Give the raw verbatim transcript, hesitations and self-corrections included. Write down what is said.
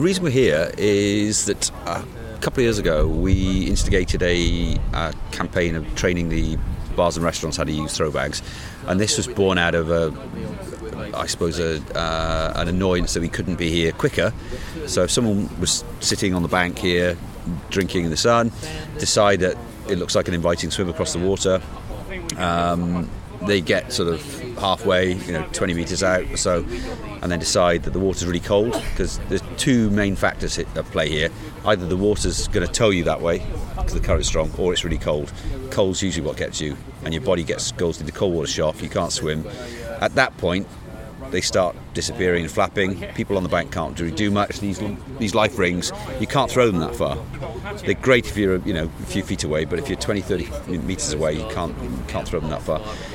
The reason we're here is that a couple of years ago we instigated a, a campaign of training the bars and restaurants how to use throw bags, and this was born out of a, I suppose, a, uh, an annoyance that we couldn't be here quicker. So if someone was sitting on the bank here, drinking in the sun, decide that it looks like an inviting swim across the water, um, they get sort of halfway, you know, twenty metres out or so, and then decide that the water's really cold, because there's two main factors at play here. Either the water's going to tow you that way because the current's strong, or it's really cold. Cold's usually what gets you, and your body gets goes into cold water shock. You can't swim. At that point, they start disappearing and flapping. People on the bank can't really do much. These these life rings, you can't throw them that far. They're great if you're, you know, a few feet away, but if you're twenty, thirty metres away, you can't you can't throw them that far.